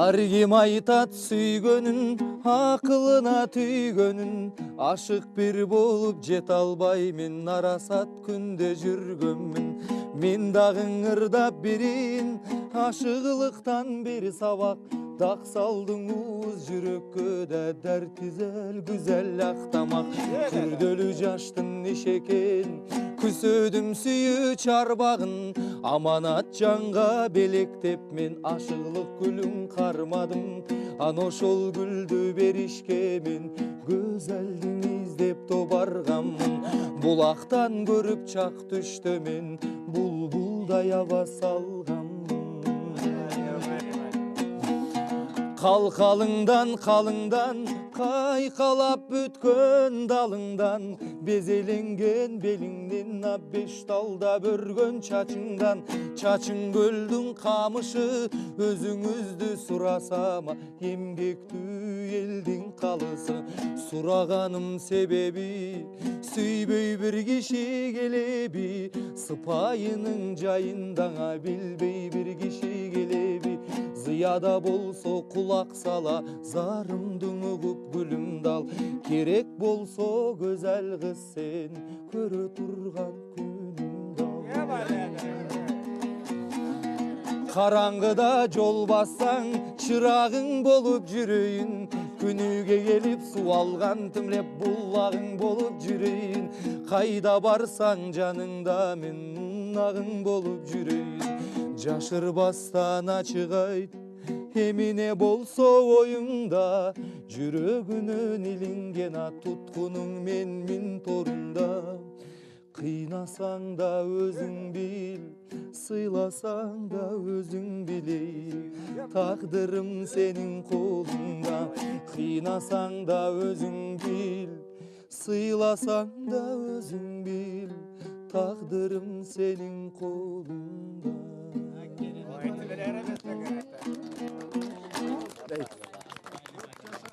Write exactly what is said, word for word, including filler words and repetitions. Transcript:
Ар ким айтат сүйгөнүн, акылына түйгөнүн, ашык бир болуп жете албаймын, арасат күндө жүргөнмүн. Мен дагы ыңырдап берин, ашыгылыктан бир сабак, дак салдың уз жүрөккө да дәрт güzel güzel актамак. Күрдөлүү жаштын иши экен, күсөдүм сүйүү чарбагын, аманат жанга белектеп мен ашыгылык гүлүн кармадым. Ана ошол гүлдү беришке мен көзелдин издеп тобарганмын. Булактан көрүп чак түштө мен булбулдай аба салганмын. Калкалыңдан калыңдан кайкалап өткөн далыңдан, безеленген белиңден ап беш талда бөргөн чачыңдан. Чачың көлдүн камышы, өзүңүздү сурасам, эмгектүү элдин калысы. Сураганым себеби, сүйбөй бир киши келеби, сыпайынын жайындаңа билбей бир киши келеби. Зыяда болсо кулак сала, зарымдың угуп гүлүмдү ал. Керек болсо көзөл кыз сен, көрө турган күнүмдү ал. Караңгыда жол бассаң, чырагың болуп жүрөйүн. Күнүгө келип суу алган тимлеп булагың болуп жүрөйүн. Кайда барсаң жаныңда мен агың болуп жүрөйүн. Жашырбастан ачык айт, эмине болсо оюңда, жүрөгүнөн илинген ат туткунуң менмин торунда. Кыйнасаң да өзүң бил, сыйласаң да өзүң билей, тагдырым сенин колуңда. Кыйнасаң да өзүң бил, сыйласаң да өзүң бил, тагдырым сенин колуңда.